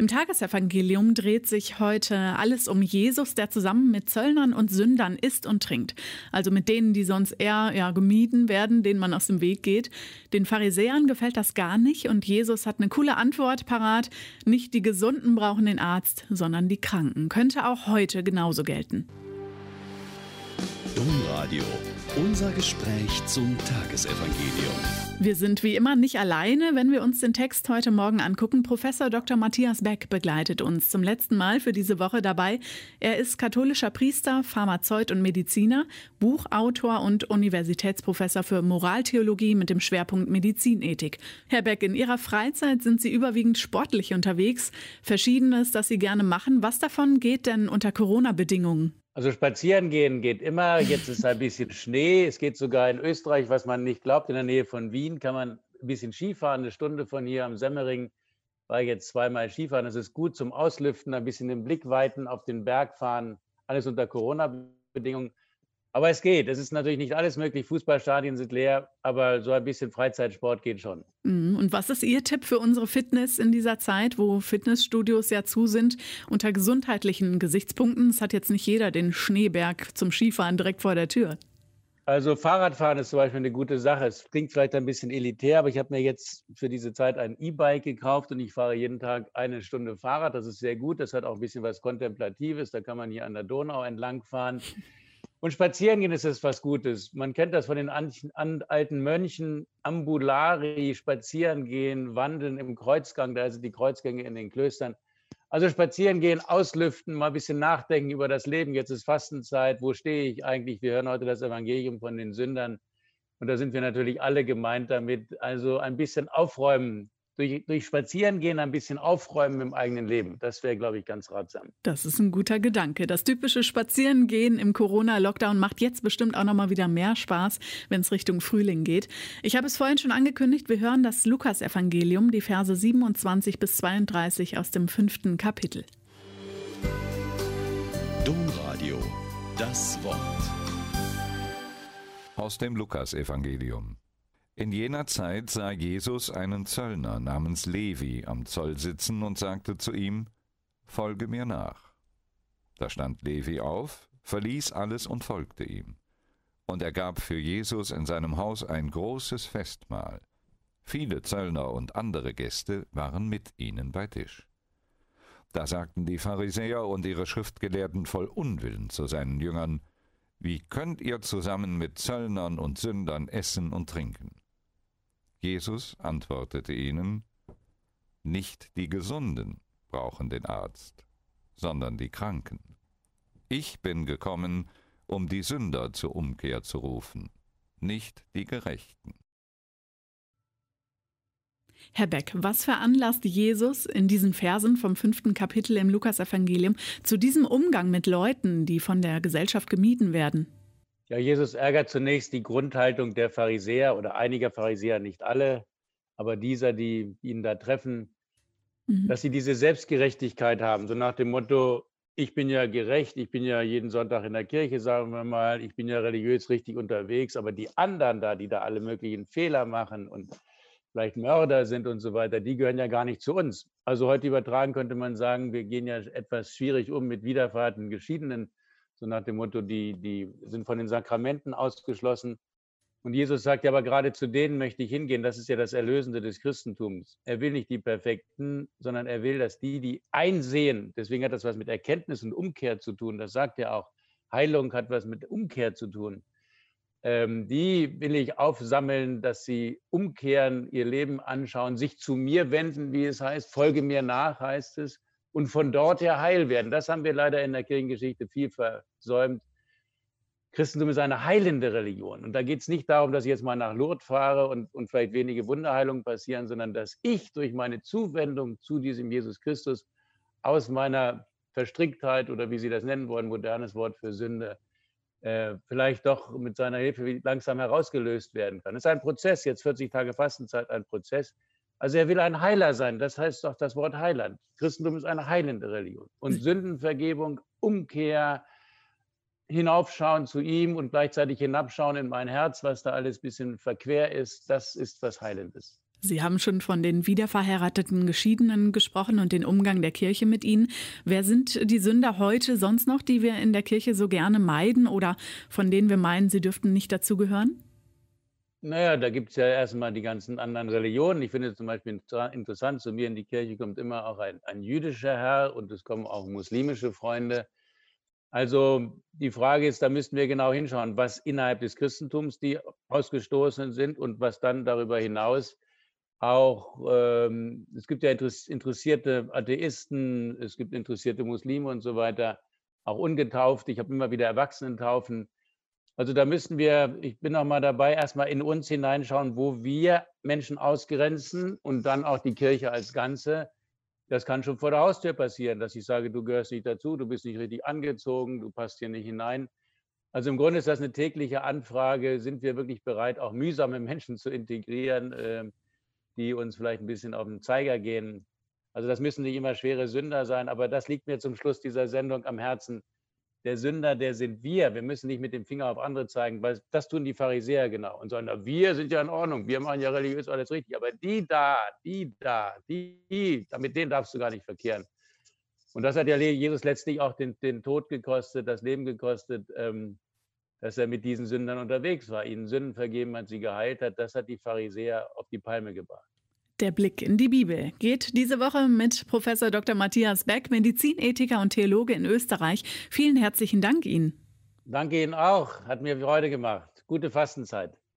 Im Tagesevangelium dreht sich heute alles um Jesus, der zusammen mit Zöllnern und Sündern isst und trinkt. Also mit denen, die sonst eher gemieden werden, denen man aus dem Weg geht. Den Pharisäern gefällt das gar nicht und Jesus hat eine coole Antwort parat. Nicht die Gesunden brauchen den Arzt, sondern die Kranken. Könnte auch heute genauso gelten. Domradio, unser Gespräch zum Tagesevangelium. Wir sind wie immer nicht alleine, wenn wir uns den Text heute Morgen angucken. Professor Dr. Matthias Beck begleitet uns zum letzten Mal für diese Woche dabei. Er ist katholischer Priester, Pharmazeut und Mediziner, Buchautor und Universitätsprofessor für Moraltheologie mit dem Schwerpunkt Medizinethik. Herr Beck, in Ihrer Freizeit sind Sie überwiegend sportlich unterwegs. Verschiedenes, das Sie gerne machen. Was davon geht denn unter Corona-Bedingungen? Also spazieren gehen geht immer, jetzt ist ein bisschen Schnee, es geht sogar in Österreich, was man nicht glaubt, in der Nähe von Wien kann man ein bisschen Skifahren, 1 Stunde von hier am Semmering, war jetzt 2-mal Skifahren, das ist gut zum Auslüften, ein bisschen den Blick weiten, auf den Berg fahren, alles unter Corona-Bedingungen. Aber es geht, es ist natürlich nicht alles möglich, Fußballstadien sind leer, aber so ein bisschen Freizeitsport geht schon. Und was ist Ihr Tipp für unsere Fitness in dieser Zeit, wo Fitnessstudios ja zu sind, unter gesundheitlichen Gesichtspunkten? Es hat jetzt nicht jeder den Schneeberg zum Skifahren direkt vor der Tür. Also Fahrradfahren ist zum Beispiel eine gute Sache. Es klingt vielleicht ein bisschen elitär, aber ich habe mir jetzt für diese Zeit ein E-Bike gekauft und ich fahre jeden Tag 1 Stunde Fahrrad. Das ist sehr gut, das hat auch ein bisschen was Kontemplatives, da kann man hier an der Donau entlang fahren. Und spazieren gehen ist es was Gutes. Man kennt das von den alten Mönchen, Ambulari, spazieren gehen, wandeln im Kreuzgang, da sind die Kreuzgänge in den Klöstern. Also spazieren gehen, auslüften, mal ein bisschen nachdenken über das Leben. Jetzt ist Fastenzeit, wo stehe ich eigentlich? Wir hören heute das Evangelium von den Sündern und da sind wir natürlich alle gemeint damit. Also ein bisschen aufräumen, durch Spazierengehen ein bisschen aufräumen im eigenen Leben. Das wäre, glaube ich, ganz ratsam. Das ist ein guter Gedanke. Das typische Spazierengehen im Corona-Lockdown macht jetzt bestimmt auch noch mal wieder mehr Spaß, wenn es Richtung Frühling geht. Ich habe es vorhin schon angekündigt, wir hören das Lukas-Evangelium, die Verse 27 bis 32 aus dem 5. Kapitel. Domradio, das Wort. Aus dem Lukas-Evangelium. In jener Zeit sah Jesus einen Zöllner namens Levi am Zoll sitzen und sagte zu ihm: Folge mir nach. Da stand Levi auf, verließ alles und folgte ihm. Und er gab für Jesus in seinem Haus ein großes Festmahl. Viele Zöllner und andere Gäste waren mit ihnen bei Tisch. Da sagten die Pharisäer und ihre Schriftgelehrten voll Unwillen zu seinen Jüngern: Wie könnt ihr zusammen mit Zöllnern und Sündern essen und trinken? Jesus antwortete ihnen: Nicht die Gesunden brauchen den Arzt, sondern die Kranken. Ich bin gekommen, um die Sünder zur Umkehr zu rufen, nicht die Gerechten. Herr Beck, was veranlasst Jesus in diesen Versen vom 5. Kapitel im Lukas-Evangelium zu diesem Umgang mit Leuten, die von der Gesellschaft gemieden werden? Ja, Jesus ärgert zunächst die Grundhaltung der Pharisäer oder einiger Pharisäer, nicht alle, aber dieser, die ihn da treffen, dass sie diese Selbstgerechtigkeit haben, so nach dem Motto: Ich bin ja gerecht, ich bin ja jeden Sonntag in der Kirche, sagen wir mal, ich bin ja religiös richtig unterwegs, aber die anderen da, die da alle möglichen Fehler machen und vielleicht Mörder sind und so weiter, die gehören ja gar nicht zu uns. Also heute übertragen könnte man sagen, wir gehen ja etwas schwierig um mit wiederverheirateten Geschiedenen, so nach dem Motto, die sind von den Sakramenten ausgeschlossen. Und Jesus sagt ja, aber gerade zu denen möchte ich hingehen. Das ist ja das Erlösende des Christentums. Er will nicht die Perfekten, sondern er will, dass die einsehen. Deswegen hat das was mit Erkenntnis und Umkehr zu tun. Das sagt er auch. Heilung hat was mit Umkehr zu tun. Die will ich aufsammeln, dass sie umkehren, ihr Leben anschauen, sich zu mir wenden, wie es heißt. Folge mir nach, heißt es. Und von dort her heil werden. Das haben wir leider in der Kirchengeschichte viel versäumt. Christentum ist eine heilende Religion. Und da geht es nicht darum, dass ich jetzt mal nach Lourdes fahre und vielleicht wenige Wunderheilungen passieren, sondern dass ich durch meine Zuwendung zu diesem Jesus Christus aus meiner Verstricktheit oder wie Sie das nennen wollen, modernes Wort für Sünde, vielleicht doch mit seiner Hilfe langsam herausgelöst werden kann. Es ist ein Prozess, jetzt 40 Tage Fastenzeit, ein Prozess. Also er will ein Heiler sein, das heißt doch das Wort Heiland. Christentum ist eine heilende Religion. Und Sündenvergebung, Umkehr, hinaufschauen zu ihm und gleichzeitig hinabschauen in mein Herz, was da alles ein bisschen verquer ist, das ist was Heilendes. Sie haben schon von den wiederverheirateten Geschiedenen gesprochen und den Umgang der Kirche mit ihnen. Wer sind die Sünder heute sonst noch, die wir in der Kirche so gerne meiden oder von denen wir meinen, sie dürften nicht dazugehören? Naja, da gibt es ja erstmal die ganzen anderen Religionen. Ich finde es zum Beispiel interessant, zu mir in die Kirche kommt immer auch ein jüdischer Herr und es kommen auch muslimische Freunde. Also die Frage ist, da müssten wir genau hinschauen, was innerhalb des Christentums die Ausgestoßenen sind und was dann darüber hinaus auch, es gibt ja interessierte Atheisten, es gibt interessierte Muslime und so weiter, auch Ungetaufte. Ich habe immer wieder Erwachsenentaufen. Also da müssen wir, ich bin auch mal dabei, erstmal in uns hineinschauen, wo wir Menschen ausgrenzen und dann auch die Kirche als Ganze. Das kann schon vor der Haustür passieren, dass ich sage, du gehörst nicht dazu, du bist nicht richtig angezogen, du passt hier nicht hinein. Also im Grunde ist das eine tägliche Anfrage, sind wir wirklich bereit, auch mühsame Menschen zu integrieren, die uns vielleicht ein bisschen auf den Zeiger gehen. Also das müssen nicht immer schwere Sünder sein, aber das liegt mir zum Schluss dieser Sendung am Herzen. Der Sünder, der sind wir. Wir müssen nicht mit dem Finger auf andere zeigen, weil das tun die Pharisäer genau und sagen, na, wir sind ja in Ordnung, wir machen ja religiös alles richtig, aber die da, mit denen darfst du gar nicht verkehren. Und das hat ja Jesus letztlich auch den Tod gekostet, das Leben gekostet, dass er mit diesen Sündern unterwegs war, ihnen Sünden vergeben hat, sie geheilt hat. Das hat die Pharisäer auf die Palme gebracht. Der Blick in die Bibel geht diese Woche mit Professor Dr. Matthias Beck, Medizinethiker und Theologe in Österreich. Vielen herzlichen Dank Ihnen. Danke Ihnen auch, hat mir Freude gemacht. Gute Fastenzeit.